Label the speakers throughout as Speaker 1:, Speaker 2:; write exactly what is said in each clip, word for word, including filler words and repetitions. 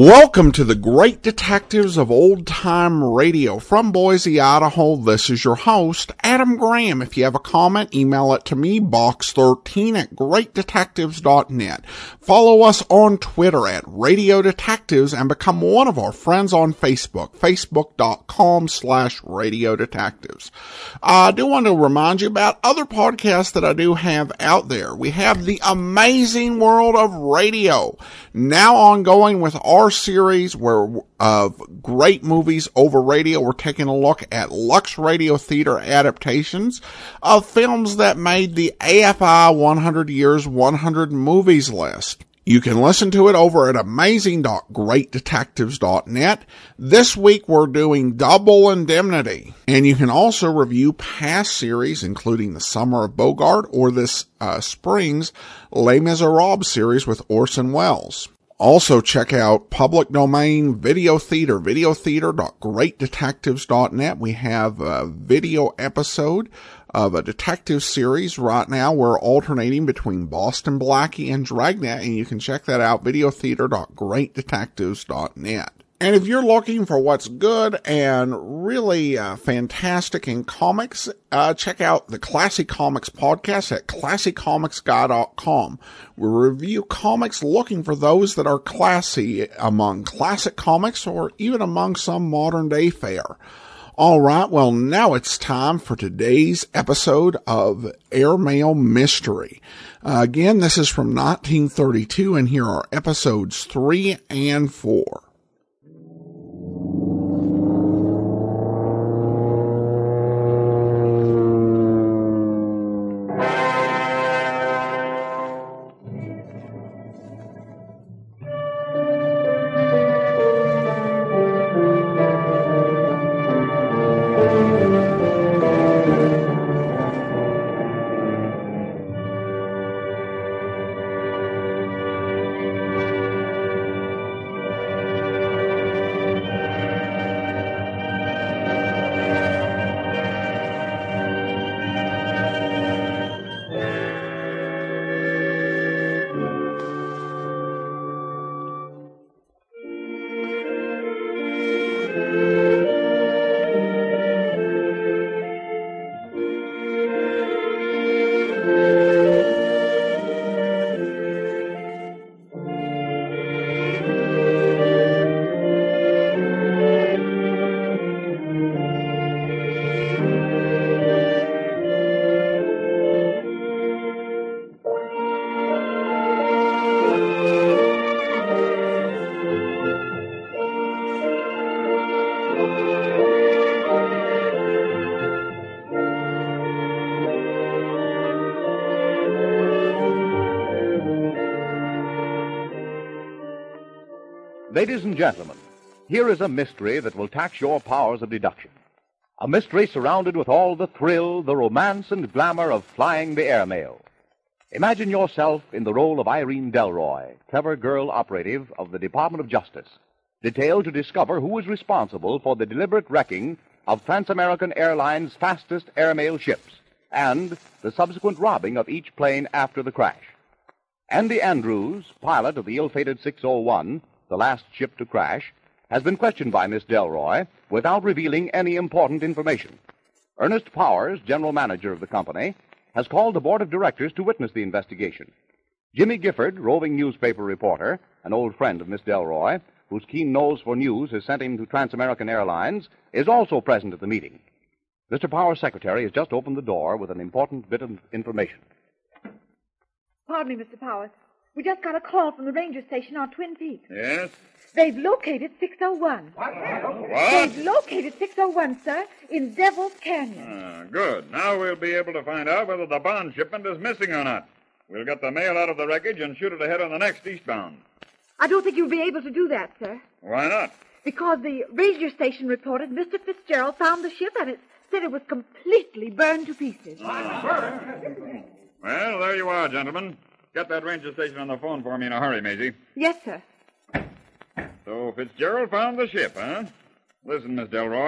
Speaker 1: Welcome to the Great Detectives of Old Time Radio. From Boise, Idaho, this is your host, Adam Graham. If you have a comment, email it to me, box thirteen at great detectives dot net. Follow us on Twitter at Radio Detectives and become one of our friends on Facebook, facebook.com slash Radio Detectives. I do want to remind you about other podcasts that I do have out there. We have The Amazing World of Radio, now ongoing with our series where of great movies over radio. We're taking a look at Lux Radio Theater adaptations of films that made the A F I one hundred Years, one hundred Movies list. You can listen to it over at amazing dot great detectives dot net. This week we're doing Double Indemnity. And you can also review past series, including The Summer of Bogart or this uh, spring's Les Miserables series with Orson Welles. Also, check out Public Domain Video Theater, video theater dot great detectives dot net. We have a video episode of a detective series. Right now, we're alternating between Boston Blackie and Dragnet, and you can check that out, video theater dot great detectives dot net. And if you're looking for what's good and really uh, fantastic in comics, uh, check out the Classic Comics podcast at classic comics guy dot com. We review comics looking for those that are classy among classic comics or even among some modern day fare. All right, well, now it's time for today's episode of Airmail Mystery. Uh, again, this is from nineteen thirty-two, and here are episodes three and four.
Speaker 2: Ladies and gentlemen, here is a mystery that will tax your powers of deduction. A mystery surrounded with all the thrill, the romance, and glamour of flying the airmail. Imagine yourself in the role of Irene Delroy, clever girl operative of the Department of Justice, detailed to discover who is responsible for the deliberate wrecking of Transamerican Airlines' fastest airmail ships and the subsequent robbing of each plane after the crash. Andy Andrews, pilot of the ill-fated six oh one, the last ship to crash, has been questioned by Miss Delroy without revealing any important information. Ernest Powers, general manager of the company, has called the board of directors to witness the investigation. Jimmy Gifford, roving newspaper reporter, an old friend of Miss Delroy, whose keen nose for news has sent him to Transamerican Airlines, is also present at the meeting. Mister Powers' secretary has just opened the door with an important bit of information.
Speaker 3: Pardon me, Mister Powers. We just got a call from the ranger station on Twin Peaks.
Speaker 4: Yes?
Speaker 3: They've located six oh one.
Speaker 4: What?
Speaker 3: They've located six oh one, sir, in Devil's Canyon.
Speaker 4: Ah, good. Now we'll be able to find out whether the bond shipment is missing or not. We'll get the mail out of the wreckage and shoot it ahead on the next eastbound.
Speaker 3: I don't think you'll be able to do that, sir.
Speaker 4: Why not?
Speaker 3: Because the ranger station reported Mister Fitzgerald found the ship and it said it was completely burned to pieces.
Speaker 4: Well, there you are, gentlemen. Get that ranger station on the phone for me in a hurry, Maisie.
Speaker 3: Yes, sir.
Speaker 4: So Fitzgerald found the ship, huh? Listen, Miss Delroy,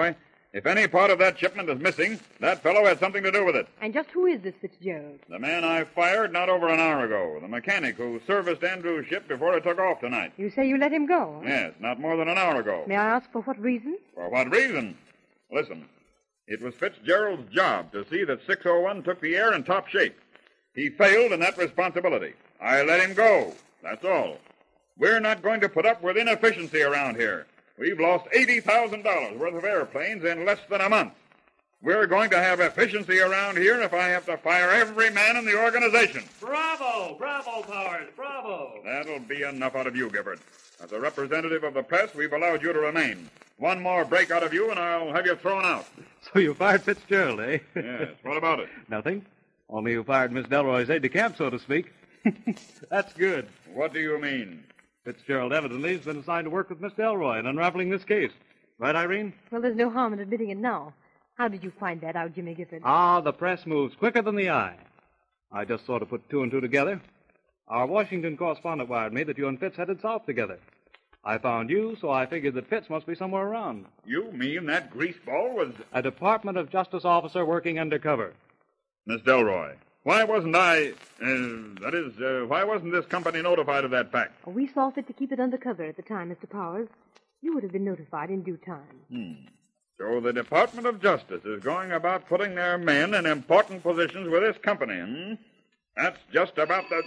Speaker 4: If any part of that shipment is missing, that fellow had something to do with it.
Speaker 5: And just who is this Fitzgerald?
Speaker 4: The man I fired not over an hour ago, the mechanic who serviced Andrews' ship before it took off tonight.
Speaker 5: You say you let him go?
Speaker 4: Yes, not more than an hour ago.
Speaker 5: May I ask for what reason?
Speaker 4: For what reason? Listen, it was Fitzgerald's job to see that six oh one took the air in top shape. He failed in that responsibility. I let him go. That's all. We're not going to put up with inefficiency around here. We've lost eighty thousand dollars worth of airplanes in less than a month. We're going to have efficiency around here if I have to fire every man in the organization.
Speaker 6: Bravo! Bravo, Powers! Bravo!
Speaker 4: That'll be enough out of you, Gibbard. As a representative of the press, we've allowed you to remain. One more break out of you, and I'll have you thrown out.
Speaker 6: So you fired Fitzgerald, eh?
Speaker 4: Yes. What about it?
Speaker 6: Nothing. Only you fired Miss Delroy's aide-de-camp, so to speak. That's good.
Speaker 4: What do you mean?
Speaker 6: Fitzgerald evidently has been assigned to work with Miss Delroy in unraveling this case. Right, Irene?
Speaker 5: Well, there's no harm in admitting it now. How did you find that out, Jimmy Gifford?
Speaker 6: Ah, the press moves quicker than the eye. I just sort of put two and two together. Our Washington correspondent wired me that you and Fitz headed south together. I found you, so I figured that Fitz must be somewhere around.
Speaker 4: You mean that greaseball was...
Speaker 6: A Department of Justice officer working undercover.
Speaker 4: Miss Delroy, why wasn't I... Uh, that is, uh, why wasn't this company notified of that fact?
Speaker 5: Oh, we saw fit to keep it undercover at the time, Mister Powers. You would have been notified in due time.
Speaker 4: Hmm. So the Department of Justice is going about putting their men in important positions with this company, hmm? That's just about the...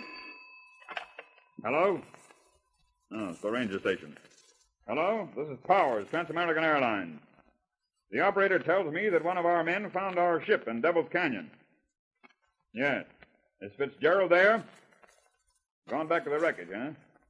Speaker 4: Hello? Oh, it's the ranger station. Hello? This is Powers, Trans-American Airlines. The operator tells me that one of our men found our ship in Devil's Canyon. Yes. Is Fitzgerald there? Gone back to the wreckage, huh?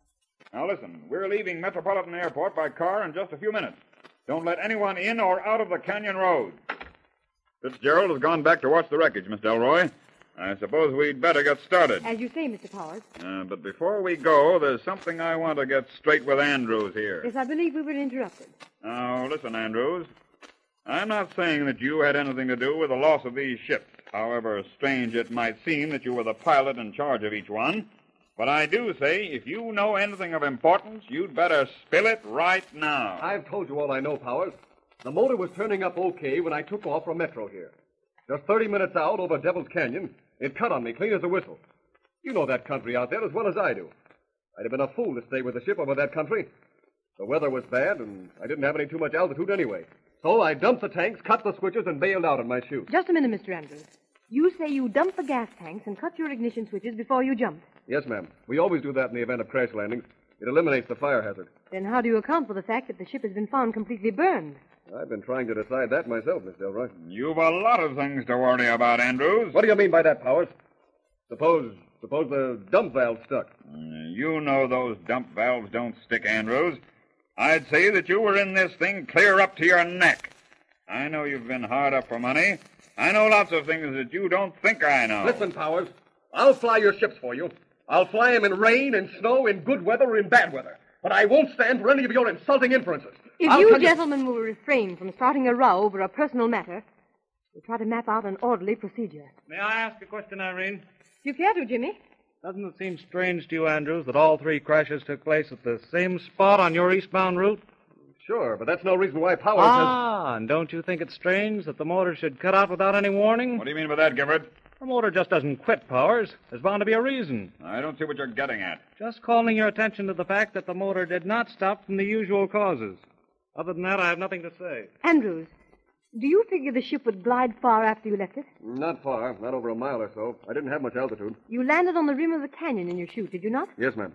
Speaker 4: Now listen, we're leaving Metropolitan Airport by car in just a few minutes. Don't let anyone in or out of the canyon road. Fitzgerald has gone back to watch the wreckage, Miss Delroy. I suppose we'd better get started.
Speaker 5: As you say, Mister Powers.
Speaker 4: Uh, but before we go, there's something I want to get straight with Andrews here.
Speaker 5: Yes, I believe we were interrupted.
Speaker 4: Now, listen, Andrews. I'm not saying that you had anything to do with the loss of these ships, however strange it might seem that you were the pilot in charge of each one. But I do say, if you know anything of importance, you'd better spill it right now.
Speaker 7: I've told you all I know, Powers. The motor was turning up okay when I took off from Metro here. Just thirty minutes out over Devil's Canyon, it cut on me clean as a whistle. You know that country out there as well as I do. I'd have been a fool to stay with the ship over that country. The weather was bad, and I didn't have any too much altitude anyway. So I dumped the tanks, cut the switches, and bailed out on my chute.
Speaker 5: Just a minute, Mister Andrews. You say you dumped the gas tanks and cut your ignition switches before you jumped.
Speaker 7: Yes, ma'am. We always do that in the event of crash landings. It eliminates the fire hazard.
Speaker 5: Then how do you account for the fact that the ship has been found completely burned?
Speaker 7: I've been trying to decide that myself, Miss Delroy.
Speaker 4: You've a lot of things to worry about, Andrews.
Speaker 7: What do you mean by that, Powers? Suppose, suppose the dump valve stuck.
Speaker 4: Uh, you know those dump valves don't stick, Andrews. I'd say that you were in this thing clear up to your neck. I know you've been hard up for money. I know lots of things that you don't think I know.
Speaker 7: Listen, Powers, I'll fly your ships for you. I'll fly them in rain, in snow, in good weather, or in bad weather. But I won't stand for any of your insulting inferences.
Speaker 5: If
Speaker 7: I'll
Speaker 5: you
Speaker 7: tell
Speaker 5: gentlemen will refrain from starting a row over a personal matter, we'll try to map out an orderly procedure.
Speaker 6: May I ask a question, Irene?
Speaker 5: Do you care to, Jimmy?
Speaker 6: Doesn't it seem strange to you, Andrews, that all three crashes took place at the same spot on your eastbound route?
Speaker 7: Sure, but that's no reason why Powers
Speaker 6: Ah, and don't you think it's strange that the motor should cut out without any warning?
Speaker 4: What do you mean by that, Gibbard?
Speaker 6: The motor just doesn't quit, Powers. There's bound to be a reason.
Speaker 4: I don't see what you're getting at.
Speaker 6: Just calling your attention to the fact that the motor did not stop from the usual causes. Other than that, I have nothing to say.
Speaker 5: Andrews, do you figure the ship would glide far after you left it?
Speaker 7: has... Not far, not over a mile or so. I didn't have much altitude.
Speaker 5: You landed on the rim of the canyon in your chute, did you not?
Speaker 7: Yes, ma'am.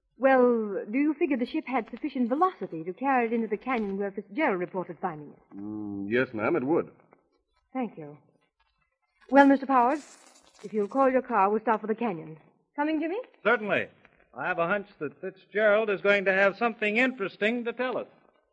Speaker 5: Well, do you figure the ship had sufficient velocity to carry it into the canyon where Fitzgerald reported finding it?
Speaker 7: Mm, yes, ma'am, it would.
Speaker 5: Thank you. Well, Mister Powers, if you'll call your car, we'll start for the canyon. Coming, Jimmy?
Speaker 6: Certainly. I have a hunch that Fitzgerald is going to have something interesting to tell us.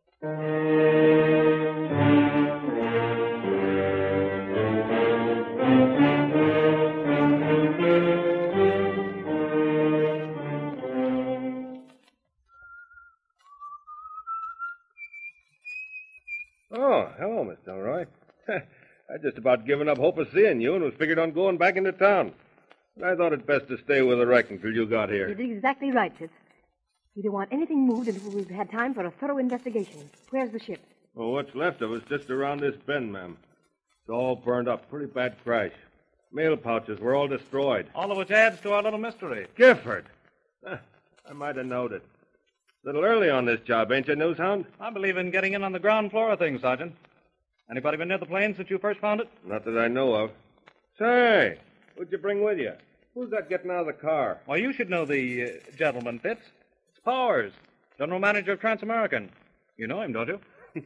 Speaker 8: Oh, hello, Miss Delroy. I'd just about given up hope of seeing you and was figured on going back into town. But I thought it best to stay with the wreck until you got here.
Speaker 5: You did exactly right, Fitz. We don't want anything moved until we've had time for a thorough investigation. Where's the ship?
Speaker 8: Well, what's left of it's just around this bend, ma'am. It's all burned up. Pretty bad crash. Mail pouches were all destroyed.
Speaker 6: All of which adds to our little mystery.
Speaker 8: Gifford! Huh, I might have knowed it. A little early on this job, ain't you, Newshound?
Speaker 6: I believe in getting in on the ground floor of things, Sergeant. Anybody been near the plane since you first found it?
Speaker 8: Not that I know of. Say, what'd you bring with you? Who's that getting out of the car?
Speaker 6: Well, you should know the uh, gentleman, Fitz. It's Powers, general manager of Transamerican. You know him, don't you?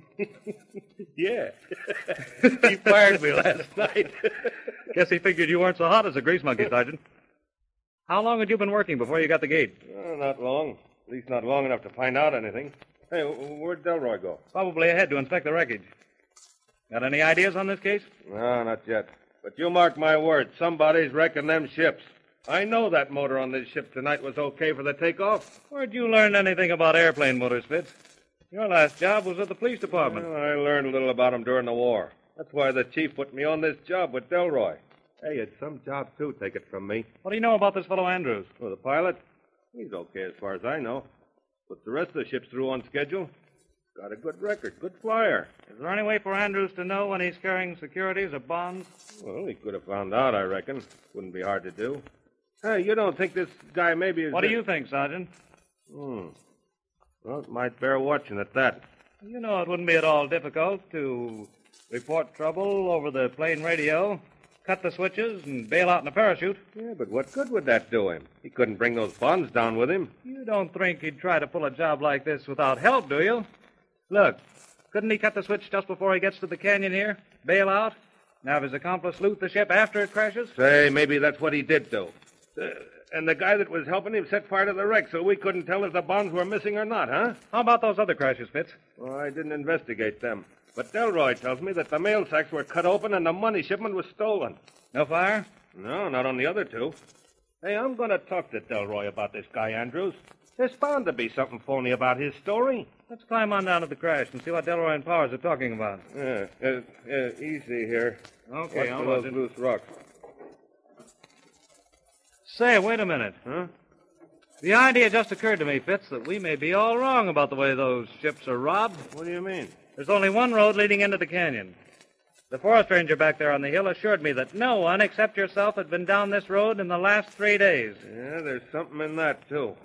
Speaker 8: Yeah.
Speaker 6: He fired me last night. Guess he figured you weren't so hot as a grease monkey, Sergeant. How long had you been working before you got the gate?
Speaker 8: Oh, not long. At least not long enough to find out anything. Hey, where'd Delroy go?
Speaker 6: Probably ahead to inspect the wreckage. Got any ideas on this case?
Speaker 8: No, not yet. But you mark my word, somebody's wrecking them ships. I know that motor on this ship tonight was okay for the takeoff.
Speaker 6: Where'd you learn anything about airplane motors, Fitz? Your last job was at the police department.
Speaker 8: Well, I learned a little about them during the war. That's why the chief put me on this job with Delroy. Hey, it's some job, too, take it from me.
Speaker 6: What do you know about this fellow Andrews?
Speaker 8: Well, the pilot? He's okay as far as I know. Puts the rest of the ships through on schedule. Got a good record, good flyer.
Speaker 6: Is there any way for Andrews to know when he's carrying securities or bonds?
Speaker 8: Well, he could have found out, I reckon. Wouldn't be hard to do. Hey, you don't think this guy maybe is...
Speaker 6: What do you think, Sergeant?
Speaker 8: Hmm. Well, it might bear watching at that.
Speaker 6: You know it wouldn't be at all difficult to report trouble over the plane radio, cut the switches, and bail out in a parachute.
Speaker 8: Yeah, but what good would that do him? He couldn't bring those bonds down with him.
Speaker 6: You don't think he'd try to pull a job like this without help, do you? Look, couldn't he cut the switch just before he gets to the canyon here, bail out, and have his accomplice loot the ship after it crashes?
Speaker 8: Say, maybe that's what he did do. Uh, and the guy that was helping him set fire to the wreck so we couldn't tell if the bonds were missing or not, huh?
Speaker 6: How about those other crashes, Fitz?
Speaker 8: Well, I didn't investigate them. But Delroy tells me that the mail sacks were cut open and the money shipment was stolen.
Speaker 6: No fire?
Speaker 8: No, not on the other two. Hey, I'm going to talk to Delroy about this guy, Andrews. There's bound to be something phony about his story.
Speaker 6: Let's climb on down to the crash and see what Delroy and Powers are talking about.
Speaker 8: Yeah, uh, uh, easy here.
Speaker 6: Okay,
Speaker 8: Watch
Speaker 6: I'll
Speaker 8: for
Speaker 6: watch
Speaker 8: those
Speaker 6: it.
Speaker 8: loose rocks.
Speaker 6: Say, wait a minute.
Speaker 8: Huh?
Speaker 6: The idea just occurred to me, Fitz, that we may be all wrong about the way those ships are robbed.
Speaker 8: What do you mean?
Speaker 6: There's only one road leading into the canyon. The forest ranger back there on the hill assured me that no one except yourself had been down this road in the last three days.
Speaker 8: Yeah, there's something in that, too.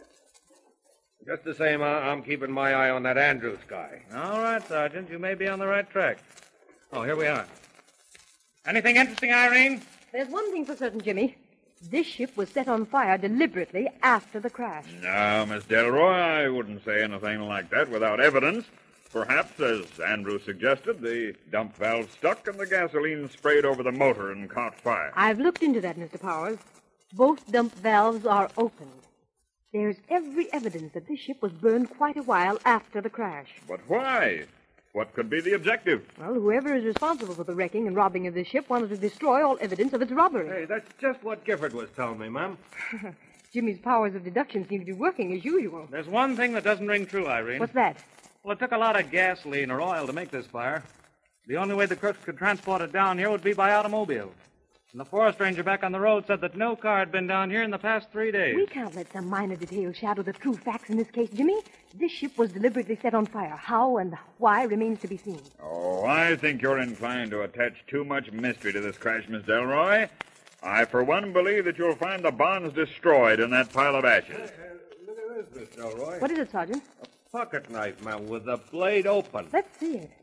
Speaker 8: Just the same, I- I'm keeping my eye on that Andrews guy.
Speaker 6: All right, Sergeant. You may be on the right track. Oh, here we are. Anything interesting, Irene?
Speaker 5: There's one thing for certain, Jimmy. This ship was set on fire deliberately after the crash.
Speaker 4: No, Miss Delroy, I wouldn't say anything like that without evidence. Perhaps, as Andrew suggested, the dump valve stuck and the gasoline sprayed over the motor and caught fire.
Speaker 5: I've looked into that, Mister Powers. Both dump valves are opened. There's every evidence that this ship was burned quite a while after the crash.
Speaker 4: But why? What could be the objective?
Speaker 5: Well, whoever is responsible for the wrecking and robbing of this ship wanted to destroy all evidence of its robbery.
Speaker 8: Hey, that's just what Gifford was telling me, ma'am.
Speaker 5: Jimmy's powers of deduction seem to be working as usual.
Speaker 6: There's one thing that doesn't ring true, Irene.
Speaker 5: What's that?
Speaker 6: Well, it took a lot of gasoline or oil to make this fire. The only way the crooks could transport it down here would be by automobile. And the forest ranger back on the road said that no car had been down here in the past three days.
Speaker 5: We can't let some minor detail shadow the true facts in this case, Jimmy. This ship was deliberately set on fire. How and why remains to be seen.
Speaker 4: Oh, I think you're inclined to attach too much mystery to this crash, Miss Delroy. I, for one, believe that you'll find the bonds destroyed in that pile of ashes.
Speaker 8: Uh, look at this, Miss Delroy.
Speaker 5: What is it, Sergeant?
Speaker 8: A pocket knife, ma'am, with the blade open.
Speaker 5: Let's see it.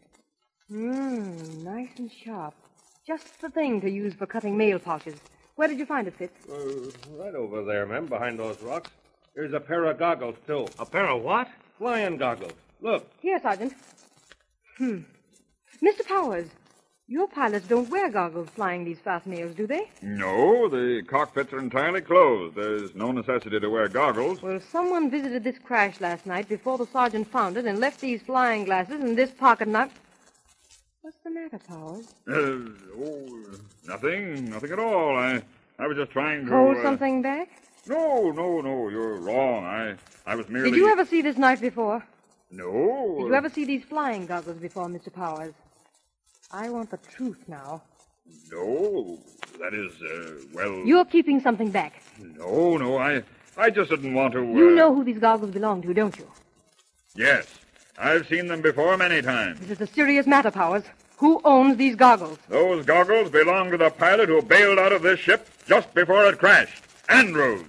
Speaker 5: Mmm, nice and sharp. Just the thing to use for cutting mail pouches. Where did you find it, Fitz?
Speaker 8: Uh, right over there, ma'am, behind those rocks. Here's a pair of goggles, too.
Speaker 6: A pair of what?
Speaker 8: Flying goggles. Look.
Speaker 5: Here, Sergeant. Hmm. Mister Powers, your pilots don't wear goggles flying these fast mails, do they?
Speaker 4: No, the cockpits are entirely closed. There's no necessity to wear goggles.
Speaker 5: Well, someone visited this crash last night before the sergeant found it and left these flying glasses and this pocket knife. What's the matter, Powers?
Speaker 4: Uh, oh, nothing. Nothing at all. I I was just trying to...
Speaker 5: Hold
Speaker 4: uh,
Speaker 5: something back?
Speaker 4: No, no, no. You're wrong. I, I was merely...
Speaker 5: Did you ever see this knife before?
Speaker 4: No.
Speaker 5: Did you ever see these flying goggles before, Mister Powers? I want the truth now.
Speaker 4: No. That is, uh, well...
Speaker 5: You're keeping something back.
Speaker 4: No, no. I, I just didn't want to... Uh...
Speaker 5: You know who these goggles belong to, don't you?
Speaker 4: Yes. I've seen them before many times.
Speaker 5: This is a serious matter, Powers. Who owns these goggles?
Speaker 4: Those goggles belong to the pilot who bailed out of this ship just before it crashed. Andrews.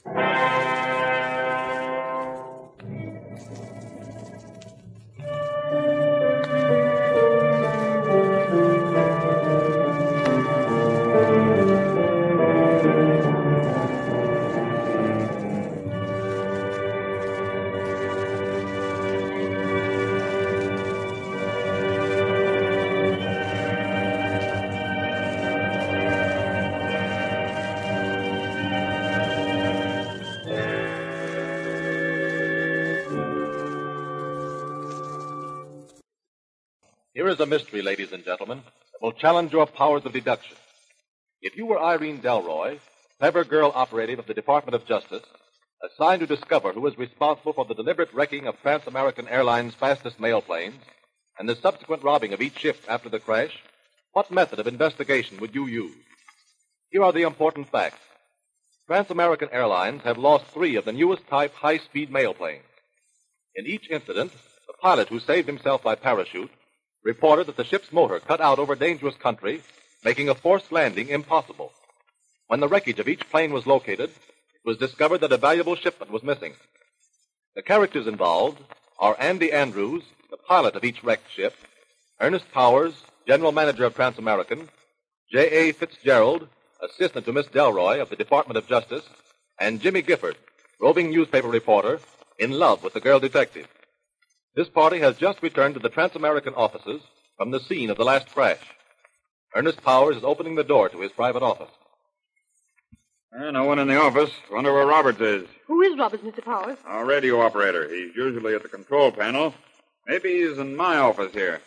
Speaker 2: Here is a mystery, ladies and gentlemen, that will challenge your powers of deduction. If you were Irene Delroy, clever girl operative of the Department of Justice, assigned to discover who is responsible for the deliberate wrecking of Trans-American Airlines' fastest mail planes and the subsequent robbing of each ship after the crash, what method of investigation would you use? Here are the important facts. Trans-American Airlines have lost three of the newest type high-speed mail planes. In each incident, the pilot who saved himself by parachute reported that the ship's motor cut out over dangerous country, making a forced landing impossible. When the wreckage of each plane was located, it was discovered that a valuable shipment was missing. The characters involved are Andy Andrews, the pilot of each wrecked ship, Ernest Powers, general manager of Trans-American, J A. Fitzgerald, assistant to Miss Delroy of the Department of Justice, and Jimmy Gifford, roving newspaper reporter, in love with the girl detective. This party has just returned to the Trans-American offices from the scene of the last crash. Ernest Powers is opening the door to his private office.
Speaker 4: Uh, no one in the office. Wonder where Roberts is.
Speaker 5: Who is Roberts, Mister Powers?
Speaker 4: Our radio operator. He's usually at the control panel. Maybe he's in my office here.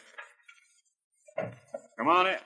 Speaker 4: Come on in.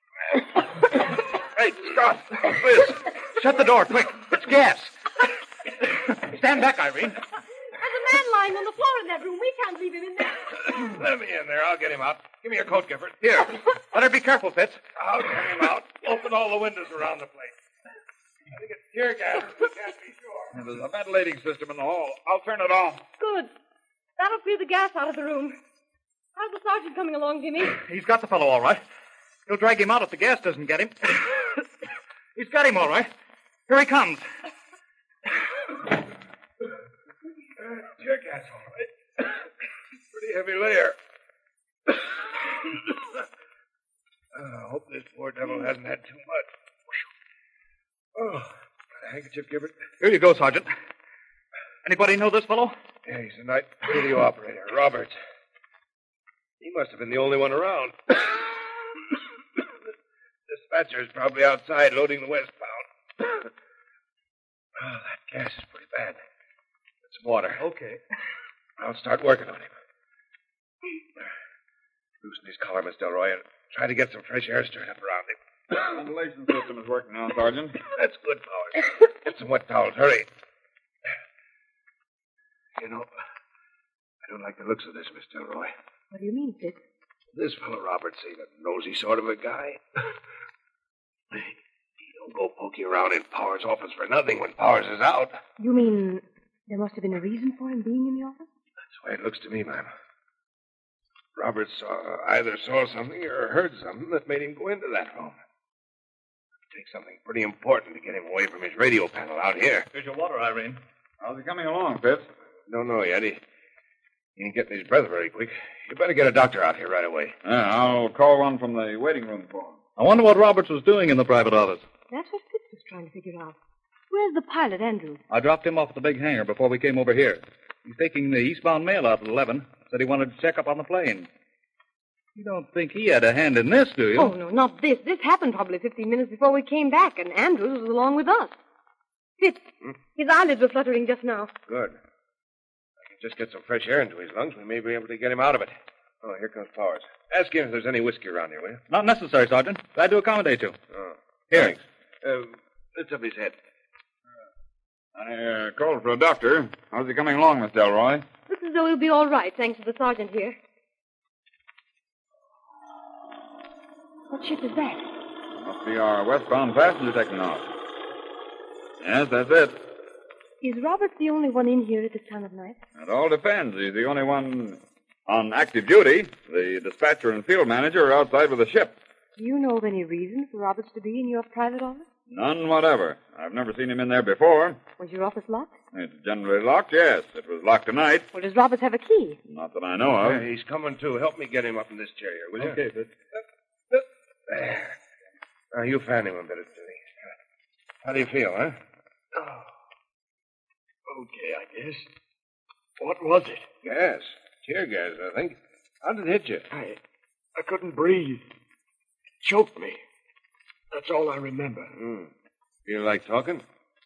Speaker 4: Hey, Scott, what's this?
Speaker 9: Shut the door, quick. It's gas. Stand back, Irene.
Speaker 5: There's a man lying on the floor in that room. We can't leave him in there.
Speaker 8: Let me in there. I'll get him out. Give me your coat, Gifford.
Speaker 9: Here. Better be careful, Fitz.
Speaker 8: I'll get him out. Open all the windows around the place. I think it's tear gas. We can't be sure.
Speaker 4: There's a ventilating system in the hall. I'll turn it on.
Speaker 5: Good. That'll clear the gas out of the room. How's the sergeant coming along, Jimmy?
Speaker 9: He's got the fellow all right. He'll drag him out if the gas doesn't get him. He's got him all right. Here he comes.
Speaker 8: Uh, tear gas, all right. Pretty heavy layer. I hope this poor devil hasn't had too much. Oh, got a handkerchief, Gifford?
Speaker 9: Here you go, Sergeant. Anybody know this fellow?
Speaker 8: Yeah, he's a night radio operator, Roberts. He must have been the only one around. The dispatcher's probably outside loading the westbound. Oh, that gas is pretty bad. Get some water.
Speaker 9: Okay.
Speaker 8: I'll start working on him. Loosen his collar, Miss Delroy, and try to get some fresh air stirred up around him.
Speaker 4: The ventilation system is working now, Sergeant.
Speaker 8: That's good, Powers. Get some wet towels. Hurry. You know, I don't like the looks of this, Miss Delroy.
Speaker 5: What do you mean, Fitz?
Speaker 8: This fellow Roberts ain't a nosy sort of a guy. He don't go poking around in Powers' office for nothing when Powers is out.
Speaker 5: You mean there must have been a reason for him being in the office?
Speaker 8: That's the way it looks to me, ma'am. Roberts saw, either saw something or heard something that made him go into that room. It'd take something pretty important to get him away from his radio panel out here.
Speaker 9: Here's your water, Irene.
Speaker 4: How's he coming along, Fitz?
Speaker 8: Don't know yet. He, he ain't getting his breath very quick. You better get a doctor out here right away.
Speaker 4: Yeah, I'll call one from the waiting room for him.
Speaker 6: I wonder what Roberts was doing in the private office.
Speaker 5: That's what Fitz was trying to figure out. Where's the pilot, Andrews?
Speaker 6: I dropped him off at the big hangar before we came over here. He's taking the eastbound mail out at eleven. Said he wanted to check up on the plane. You don't think he had a hand in this, do you?
Speaker 5: Oh, no, not this. This happened probably fifteen minutes before we came back, and Andrews was along with us. Fitz, hmm? His eyelids were fluttering just now.
Speaker 8: Good. I can just get some fresh air into his lungs. We may be able to get him out of it. Oh, here comes Powers. Ask him if there's any whiskey around here, will you?
Speaker 6: Not necessary, Sergeant. Glad to accommodate you.
Speaker 8: Oh,
Speaker 6: here.
Speaker 8: Thanks. Uh, lift up his head.
Speaker 4: I uh, called for a doctor. How's he coming along, Miss Delroy?
Speaker 5: Looks as though he'll be all right, thanks to the sergeant here. What ship is that?
Speaker 4: Must be our westbound passenger taking off. Yes, that's it.
Speaker 5: Is Roberts the only one in here at this time of night?
Speaker 4: It all depends. He's the only one... On active duty, the dispatcher and field manager are outside with the ship.
Speaker 5: Do you know of any reason for Roberts to be in your private office?
Speaker 4: None whatever. I've never seen him in there before.
Speaker 5: Was your office locked?
Speaker 4: It's generally locked, yes. It was locked tonight.
Speaker 5: Well, does Roberts have a key?
Speaker 4: Not that I know of.
Speaker 8: Yeah, he's coming, too. Help me get him up in this chair here, will you?
Speaker 6: Okay, Fitz.
Speaker 8: There. Now, you fan him a bit, Billy. How do you feel, huh?
Speaker 7: Oh. Okay, I guess. What was it?
Speaker 8: Gas. Tear gas, I think. How did it hit you?
Speaker 7: I, I couldn't breathe. Choked me. That's all I remember.
Speaker 8: Hmm. Feel like talking?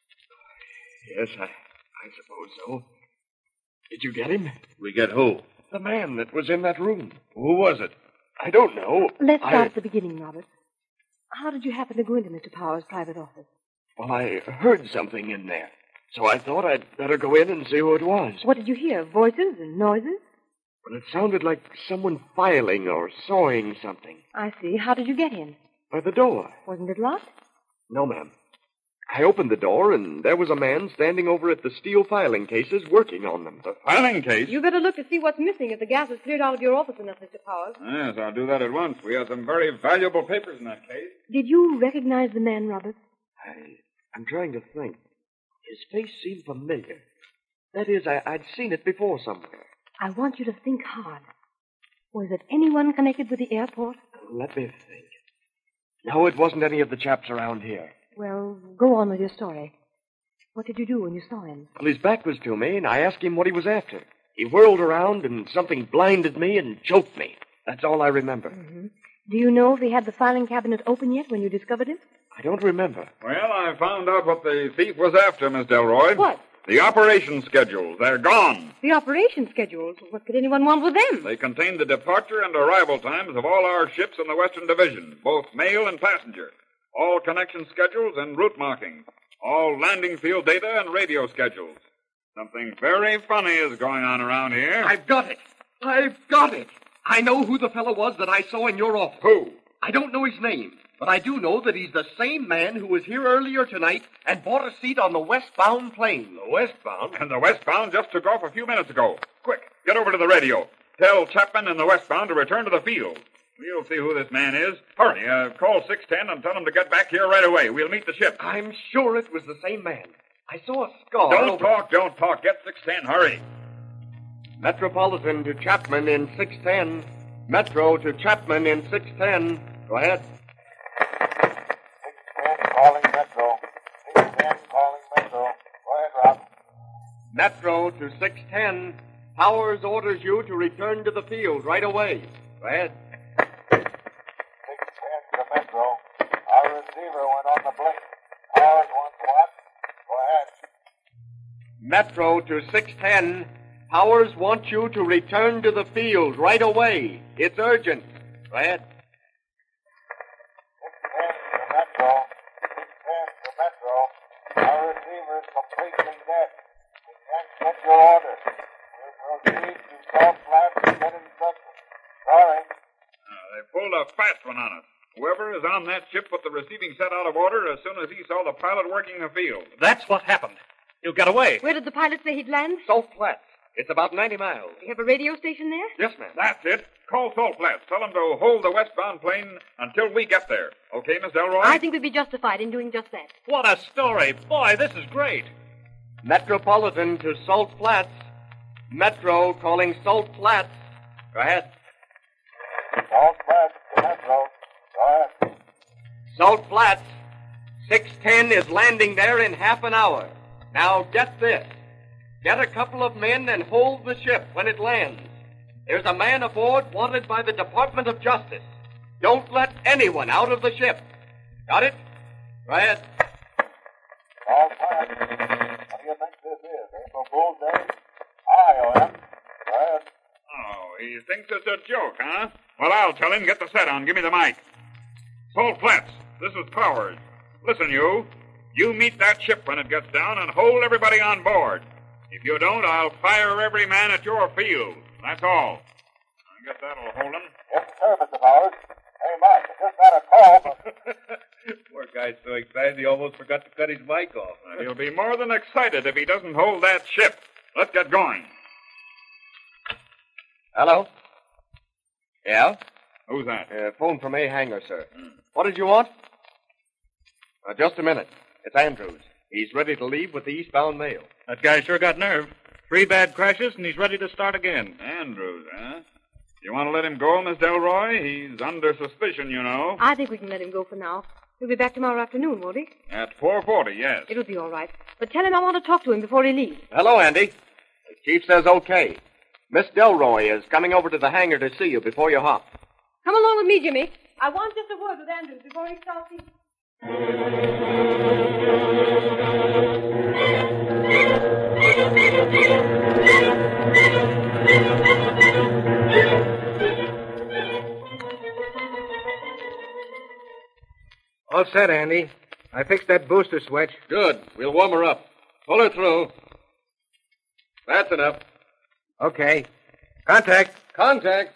Speaker 7: Yes, I, I suppose so. Did you get him?
Speaker 8: We get who?
Speaker 7: The man that was in that room.
Speaker 8: Who was it?
Speaker 7: I don't know.
Speaker 5: Let's start
Speaker 7: I,
Speaker 5: at the beginning, Roberts. How did you happen to go into Mister Power's private office?
Speaker 7: Well, I heard something in there. So I thought I'd better go in and see who it was.
Speaker 5: What did you hear? Voices and noises?
Speaker 7: Well, it sounded like someone filing or sawing something.
Speaker 5: I see. How did you get in?
Speaker 7: By the door.
Speaker 5: Wasn't it locked?
Speaker 7: No, ma'am. I opened the door, and there was a man standing over at the steel filing cases working on them.
Speaker 4: The filing case?
Speaker 5: You better look to see what's missing if the gas is cleared out of your office enough, Mister Powers.
Speaker 4: Yes, I'll do that at once. We have some very valuable papers in that case.
Speaker 5: Did you recognize the man, Roberts?
Speaker 7: I, I'm trying to think. His face seemed familiar. That is, I, I'd seen it before somewhere.
Speaker 5: I want you to think hard. Was it anyone connected with the airport?
Speaker 7: Let me think. No, it wasn't any of the chaps around here.
Speaker 5: Well, go on with your story. What did you do when you saw him?
Speaker 7: Well, his back was to me, and I asked him what he was after. He whirled around, and something blinded me and choked me. That's all I remember.
Speaker 5: Mm-hmm. Do you know if he had the filing cabinet open yet when you discovered him?
Speaker 7: I don't remember.
Speaker 4: Well, I found out what the thief was after, Miss Delroy.
Speaker 5: What?
Speaker 4: The operation schedules. They're gone.
Speaker 5: The operation schedules? What could anyone want with them?
Speaker 4: They contain the departure and arrival times of all our ships in the Western Division, both mail and passenger. All connection schedules and route markings. All landing field data and radio schedules. Something very funny is going on around here.
Speaker 7: I've got it. I've got it. I know who the fellow was that I saw in your office.
Speaker 4: Who?
Speaker 7: I don't know his name, but I do know that he's the same man who was here earlier tonight and bought a seat on the westbound plane.
Speaker 8: The westbound?
Speaker 4: And the westbound just took off a few minutes ago. Quick, get over to the radio. Tell Chapman and the westbound to return to the field. We'll see who this man is. Hurry, uh, call six ten and tell him to get back here right away. We'll meet the ship.
Speaker 7: I'm sure it was the same man. I saw a scar.
Speaker 4: Don't
Speaker 7: over...
Speaker 4: talk, don't talk. Get six ten, hurry.
Speaker 7: Metropolitan to Chapman in six ten. Metro to Chapman in six ten. Go ahead.
Speaker 10: six ten calling Metro. six ten calling Metro. Go ahead, Rob.
Speaker 7: Metro to six ten. Powers orders you to return to the field right away. Go ahead.
Speaker 10: six ten to Metro. Our receiver went on the blink. Powers wants what? Go ahead.
Speaker 7: Metro to six ten. Powers wants you to return to the field right away. It's urgent. Go ahead.
Speaker 10: six ten to Metro. six ten to Metro. Our receiver is completely dead. We can't get your order. We'll proceed to Salt Flats and get instructions. Sorry.
Speaker 4: Uh, they pulled a fast one on us. Whoever is on that ship put the receiving set out of order as soon as he saw the pilot working the field.
Speaker 9: That's what happened. You got away.
Speaker 5: Where did the pilot say he'd land?
Speaker 7: Salt Flats. It's about ninety miles.
Speaker 5: Do you have a radio station there?
Speaker 7: Yes, ma'am.
Speaker 4: That's it. Call Salt Flats. Tell them to hold the westbound plane until we get there. Okay, Miss Delroy?
Speaker 5: I think we'd be justified in doing just that.
Speaker 9: What a story. Boy, this is great.
Speaker 7: Metropolitan to Salt Flats. Metro calling Salt Flats. Go ahead.
Speaker 10: Salt Flats to Metro. Go ahead.
Speaker 7: Salt Flats. six ten is landing there in half an hour. Now get this. Get a couple of men and hold the ship when it lands. There's a man aboard wanted by the Department of Justice. Don't let anyone out of the ship. Got it? Go ahead.
Speaker 10: Salt Flats. What do you think this is? April Fool's Day? Hi, O M. Go ahead.
Speaker 4: Oh, he thinks it's a joke, huh? Well, I'll tell him. Get the set on. Give me the mic. Salt Flats, this is Powers. Listen, you. You meet that ship when it gets down and hold everybody on board. If you don't, I'll fire every man at your field. That's all. I guess that'll hold him.
Speaker 10: Yes, sir, Mister Powers. Hey, Mike, I just got a call, but...
Speaker 8: Poor guy's so excited he almost forgot to cut his mic off.
Speaker 4: And he'll be more than excited if he doesn't hold that ship. Let's get going.
Speaker 7: Hello? Yeah?
Speaker 4: Who's that?
Speaker 7: Uh, phone from A. Hangar, sir. Hmm. What did you want? Uh, just a minute. It's Andrews. He's ready to leave with the eastbound mail.
Speaker 9: That guy sure got nerve. Three bad crashes, and he's ready to start again.
Speaker 4: Andrews, huh? You want to let him go, Miss Delroy? He's under suspicion, you know.
Speaker 5: I think we can let him go for now. He'll be back tomorrow afternoon, won't he?
Speaker 4: At four forty, yes.
Speaker 5: It'll be all right. But tell him I want to talk to him before he leaves.
Speaker 7: Hello, Andy. The chief says okay. Miss Delroy is coming over to the hangar to see you before you hop.
Speaker 5: Come along with me, Jimmy. I want just a word with Andrews before he starts eating.
Speaker 11: All set, Andy. I fixed that booster switch.
Speaker 7: Good. We'll warm her up. Pull her through. That's enough.
Speaker 11: Okay. Contact.
Speaker 7: Contact.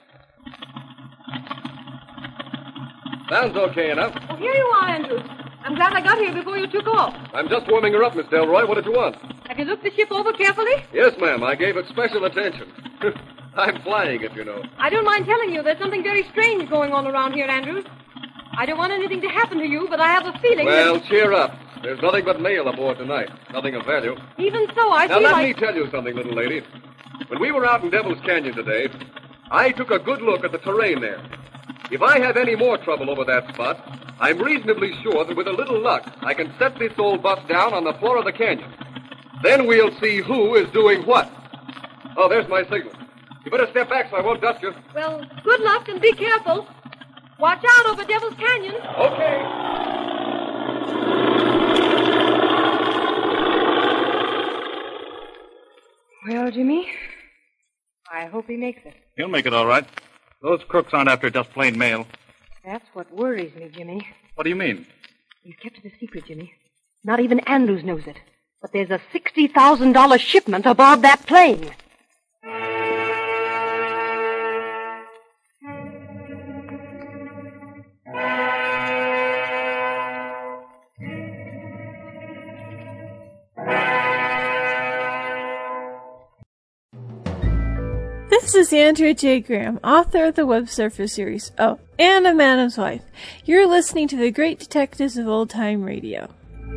Speaker 7: Sounds okay enough.
Speaker 5: Oh, here you are, Andrews. I'm glad I got here before you took off.
Speaker 7: I'm just warming her up, Miss Delroy. What did you want?
Speaker 5: Have you looked the ship over carefully?
Speaker 7: Yes, ma'am. I gave it special attention. I'm flying it, you know.
Speaker 5: I don't mind telling you there's something very strange going on around here, Andrews. I don't want anything to happen to you, but I have a feeling
Speaker 7: Well,
Speaker 5: that...
Speaker 7: cheer up. There's nothing but mail aboard tonight. Nothing of value.
Speaker 5: Even so, I
Speaker 7: now,
Speaker 5: feel
Speaker 7: let
Speaker 5: like...
Speaker 7: me tell you something, little lady. When we were out in Devil's Canyon today, I took a good look at the terrain there. If I have any more trouble over that spot, I'm reasonably sure that with a little luck, I can set this old bus down on the floor of the canyon. Then we'll see who is doing what. Oh, there's my signal. You better step back so I won't dust you.
Speaker 5: Well, good luck and be careful. Watch out over Devil's Canyon.
Speaker 7: Okay.
Speaker 5: Well, Jimmy, I hope he makes it.
Speaker 9: He'll make it all right. Those crooks aren't after just plain mail.
Speaker 5: That's what worries me, Jimmy.
Speaker 9: What do you mean?
Speaker 5: We've kept it a secret, Jimmy. Not even Andrews knows it. But there's a sixty thousand dollars shipment aboard that plane.
Speaker 12: This is Andrea J. Graham, author of the Web Surfer series, oh, and of Madam's Wife. You're listening to The Great Detectives of Old Time Radio.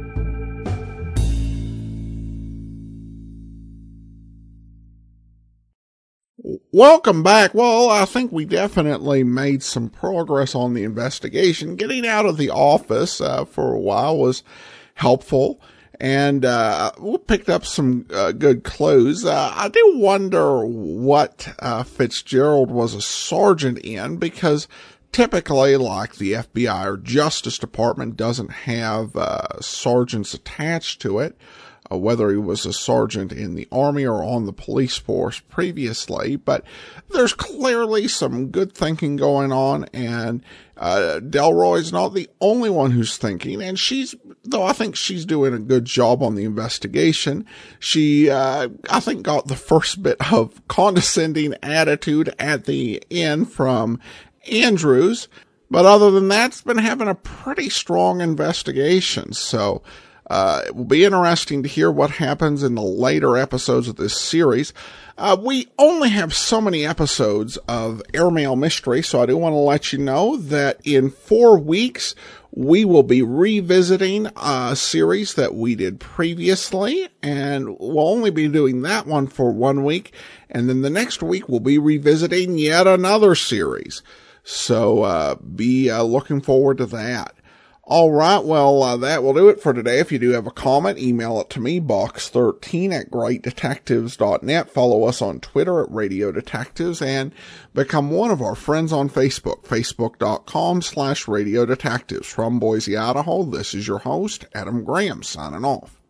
Speaker 1: Welcome back. Well, I think we definitely made some progress on the investigation. Getting out of the office uh, for a while was helpful. And uh we picked up some uh, good clues. Uh, I do wonder what uh, Fitzgerald was a sergeant in, because typically, like the F B I or Justice Department, doesn't have uh, sergeants attached to it, uh, whether he was a sergeant in the Army or on the police force previously. But there's clearly some good thinking going on, and uh, Delroy's not the only one who's thinking, and she's, though I think she's doing a good job on the investigation. She, uh, I think, got the first bit of condescending attitude at the end from Andrews, but other than that, it's been having a pretty strong investigation. So, uh, it will be interesting to hear what happens in the later episodes of this series. Uh, we only have so many episodes of Airmail Mystery, so I do want to let you know that in four weeks, we will be revisiting a series that we did previously, and we'll only be doing that one for one week, and then the next week we'll be revisiting yet another series. So, uh, be uh, looking forward to that. All right, well, uh, that will do it for today. If you do have a comment, email it to me, box thirteen at great detectives dot net. Follow us on Twitter at Radio Detectives, and become one of our friends on Facebook, facebook.com slash Radio Detectives. From Boise, Idaho, this is your host, Adam Graham, signing off.